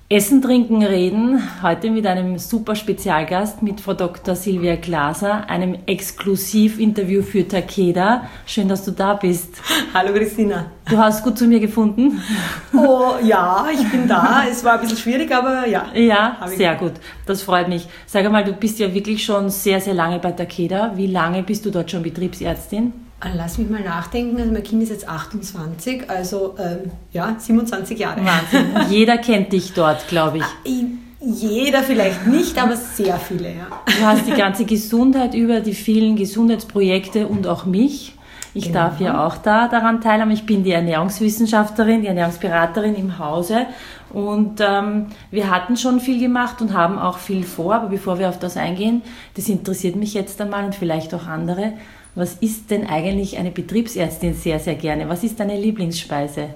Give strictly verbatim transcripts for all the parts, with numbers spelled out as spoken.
Essen, Trinken, Reden, heute mit einem super Spezialgast, mit Frau Doktor Silvia Glaser, einem Exklusivinterview für Takeda. Schön, dass du da bist. Hallo Christina. Du hast gut zu mir gefunden? Oh ja, ich bin da. Es war ein bisschen schwierig, aber ja. Ja, sehr gut. Das freut mich. Sag mal, du bist ja wirklich schon sehr, sehr lange bei Takeda. Wie lange bist du dort schon Betriebsärztin? Lass mich mal nachdenken, also mein Kind ist jetzt achtundzwanzig, also ähm, ja, siebenundzwanzig Jahre. Wahnsinn. Jeder kennt dich dort, glaube ich. Jeder vielleicht nicht, aber sehr viele, ja. Du hast die ganze Gesundheit über, die vielen Gesundheitsprojekte und auch mich. Ich genau. darf ja auch da daran teilhaben. Ich bin die Ernährungswissenschaftlerin, die Ernährungsberaterin im Hause. Und ähm, wir hatten schon viel gemacht und haben auch viel vor. Aber bevor wir auf das eingehen, das interessiert mich jetzt einmal und vielleicht auch andere. Was ist denn eigentlich eine Betriebsärztin sehr, sehr gerne? Was ist deine Lieblingsspeise?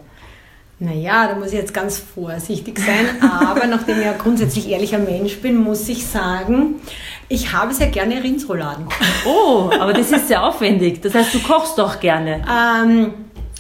Naja, da muss ich jetzt ganz vorsichtig sein, aber nachdem ich ja grundsätzlich ehrlicher Mensch bin, muss ich sagen, ich habe sehr gerne Rindsrouladen. Oh, aber das ist sehr aufwendig. Das heißt, du kochst doch gerne. Ähm,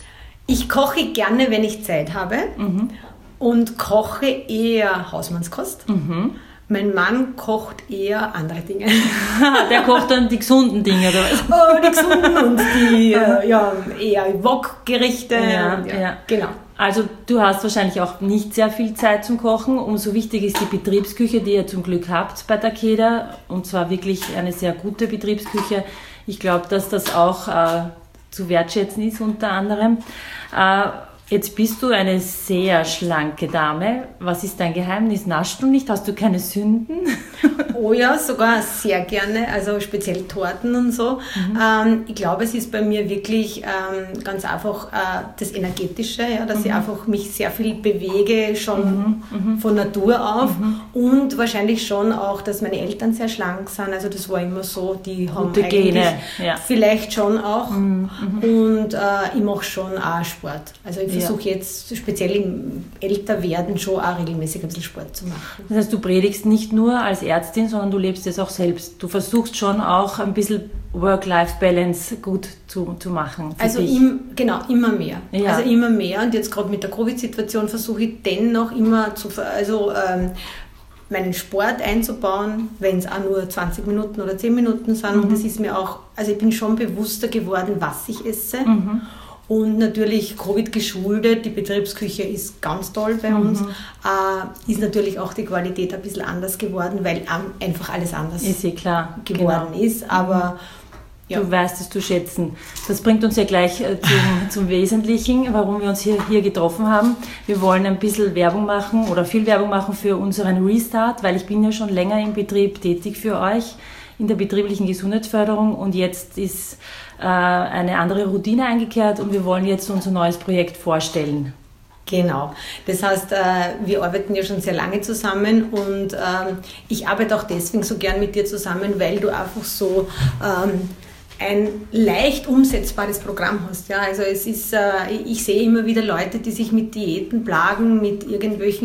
ich koche gerne, wenn ich Zeit habe mhm. und koche eher Hausmannskost. Mhm. Mein Mann kocht eher andere Dinge. Der kocht dann die gesunden Dinge, oder was? Oh, die gesunden und die äh, ja, eher Wok-Gerichte. Ja, ja, ja. Genau. Also du hast wahrscheinlich auch nicht sehr viel Zeit zum Kochen. Umso wichtig ist die Betriebsküche, die ihr zum Glück habt bei Takeda. Und zwar wirklich eine sehr gute Betriebsküche. Ich glaube, dass das auch äh, zu wertschätzen ist unter anderem. Äh, Jetzt bist du eine sehr schlanke Dame. Was ist dein Geheimnis? Naschst du nicht? Hast du keine Sünden? Oh ja, sogar sehr gerne, also speziell Torten und so. Mhm. Ähm, ich glaube, es ist bei mir wirklich ähm, ganz einfach äh, das Energetische, ja, dass mhm. ich einfach mich sehr viel bewege, schon mhm. von Natur auf. Mhm. Und wahrscheinlich schon auch, dass meine Eltern sehr schlank sind. Also das war immer so, die haben Gute eigentlich Gene. Ja. Vielleicht schon auch. Mhm. Und äh, ich mache schon auch Sport. Also ich versuche ja. jetzt speziell im Älterwerden schon auch regelmäßig ein bisschen Sport zu machen. Das heißt, du predigst nicht nur als Ärztin, sondern du lebst es auch selbst. Du versuchst schon auch ein bisschen Work-Life-Balance gut zu, zu machen. Also im, genau, immer mehr. Ja. Also immer mehr. Und jetzt gerade mit der Covid-Situation versuche ich dennoch immer zu, also ähm, meinen Sport einzubauen, wenn es auch nur zwanzig Minuten oder zehn Minuten sind. Mhm. Und das ist mir auch, also ich bin schon bewusster geworden, was ich esse. Mhm. Und natürlich Covid geschuldet, die Betriebsküche ist ganz toll bei uns, mhm. äh, ist natürlich auch die Qualität ein bisschen anders geworden, weil ähm, einfach alles anders ist eh klar. geworden genau. ist. Aber ja. Du weißt es zu schätzen. Das bringt uns ja gleich äh, zum, zum Wesentlichen, warum wir uns hier, hier getroffen haben. Wir wollen ein bisschen Werbung machen oder viel Werbung machen für unseren Restart, weil ich bin ja schon länger im Betrieb tätig für euch in der betrieblichen Gesundheitsförderung und jetzt ist äh, eine andere Routine eingekehrt und wir wollen jetzt unser neues Projekt vorstellen. Genau. Das heißt, äh, wir arbeiten ja schon sehr lange zusammen und ähm, ich arbeite auch deswegen so gern mit dir zusammen, weil du einfach so ähm, ein leicht umsetzbares Programm hast. Ja, also es ist, äh, ich sehe immer wieder Leute, die sich mit Diäten plagen, mit irgendwelchen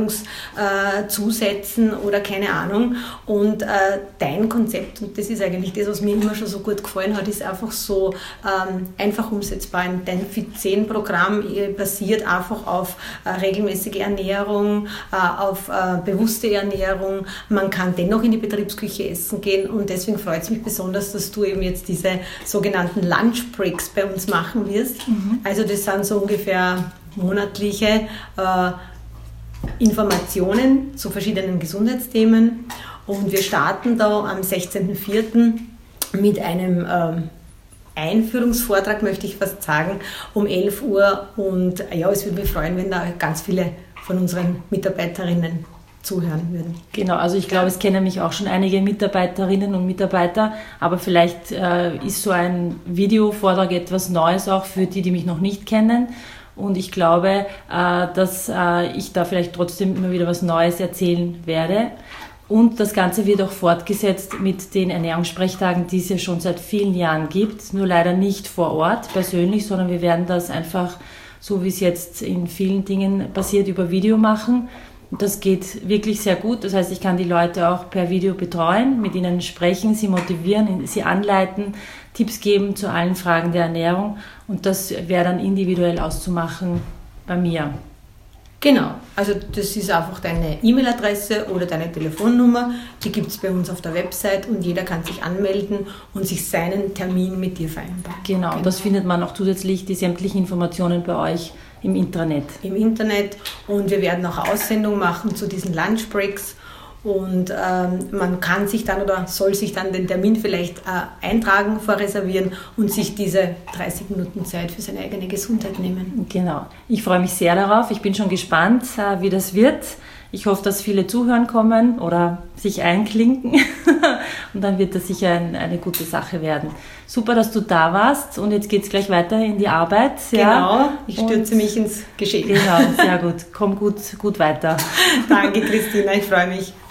Ernährungszusätzen äh, oder keine Ahnung. Und äh, dein Konzept, und das ist eigentlich das, was mir immer schon so gut gefallen hat, ist einfach so ähm, einfach umsetzbar. Dein Fit zehn Programm basiert einfach auf äh, regelmäßige Ernährung, äh, auf äh, bewusste Ernährung. Man kann dennoch in die Betriebsküche essen gehen und deswegen freut es mich besonders, dass du eben jetzt diese sogenannten Lunch Breaks bei uns machen wirst. Mhm. Also das sind so ungefähr monatliche äh, Informationen zu verschiedenen Gesundheitsthemen und wir starten da am sechzehnten vierten mit einem ähm, Einführungsvortrag, möchte ich fast sagen, um elf Uhr und ja, es würde mich freuen, wenn da ganz viele von unseren Mitarbeiterinnen zuhören würden. Genau, also ich glaube, es kennen mich auch schon einige Mitarbeiterinnen und Mitarbeiter, aber vielleicht äh, ist so ein Videovortrag etwas Neues auch für die, die mich noch nicht kennen. Und ich glaube, äh, dass äh, ich da vielleicht trotzdem immer wieder was Neues erzählen werde. Und das Ganze wird auch fortgesetzt mit den Ernährungssprechtagen, die es ja schon seit vielen Jahren gibt. Nur leider nicht vor Ort persönlich, sondern wir werden das einfach, so wie es jetzt in vielen Dingen passiert, über Video machen. Das geht wirklich sehr gut. Das heißt, ich kann die Leute auch per Video betreuen, mit ihnen sprechen, sie motivieren, sie anleiten, Tipps geben zu allen Fragen der Ernährung. Und das wäre dann individuell auszumachen bei mir. Genau, also das ist einfach deine E-Mail-Adresse oder deine Telefonnummer, die gibt es bei uns auf der Website und jeder kann sich anmelden und sich seinen Termin mit dir vereinbaren. Genau, genau. Das findet man auch zusätzlich, die sämtlichen Informationen bei euch im Internet. Im Internet und wir werden auch Aussendungen machen zu diesen Lunchbreaks. Und ähm, man kann sich dann oder soll sich dann den Termin vielleicht äh, eintragen, vorreservieren und sich diese dreißig Minuten Zeit für seine eigene Gesundheit nehmen. Genau. Ich freue mich sehr darauf. Ich bin schon gespannt, äh, wie das wird. Ich hoffe, dass viele zuhören kommen oder sich einklinken und dann wird das sicher ein, eine gute Sache werden. Super, dass du da warst und jetzt geht es gleich weiter in die Arbeit. Ja? Genau, ich stürze und mich ins Geschehen. Genau, sehr gut. Komm gut, gut weiter. Danke, Christina, ich freue mich.